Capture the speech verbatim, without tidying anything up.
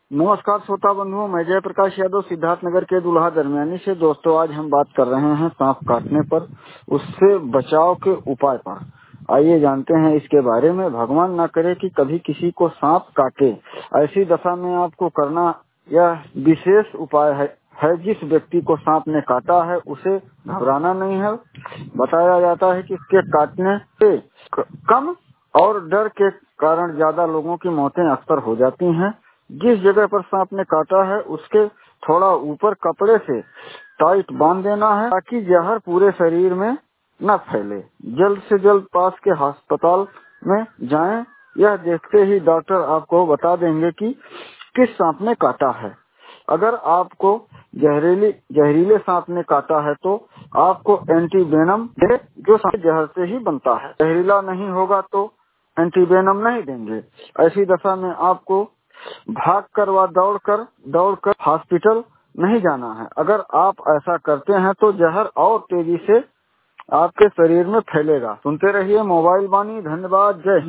नमस्कार श्रोता बंधुओं, मैं जय प्रकाश यादव सिद्धार्थनगर के दुल्हा दरमियानी से। दोस्तों, आज हम बात कर रहे हैं सांप काटने पर, उससे बचाव के उपाय पर। आइए जानते हैं इसके बारे में। भगवान ना करे कि कभी किसी को सांप काटे। ऐसी दशा में आपको करना यह विशेष उपाय है, है जिस व्यक्ति को सांप ने काटा है उसे घबराना नहीं है। बताया जाता है कि इसके काटने से कम और डर के कारण ज्यादा लोगों की मौतें अक्सर हो जाती हैं। जिस जगह पर सांप ने काटा है उसके थोड़ा ऊपर कपड़े से टाइट बांध देना है ताकि जहर पूरे शरीर में न फैले। जल्द से जल्द पास के अस्पताल में जाएं। यह देखते ही डॉक्टर आपको बता देंगे कि किस सांप ने काटा है। अगर आपको जहरीली जहरीले सांप ने काटा है तो आपको एंटीवेनम दे, जो सांप जहर से ही बनता है। जहरीला नहीं होगा तो एंटीवेनम नहीं देंगे। ऐसी दशा में आपको भाग कर व दौड़ कर दौड़ कर हॉस्पिटल नहीं जाना है। अगर आप ऐसा करते हैं तो जहर और तेजी से आपके शरीर में फैलेगा। सुनते रहिए मोबाइल वाणी। धन्यवाद। जय हिंद।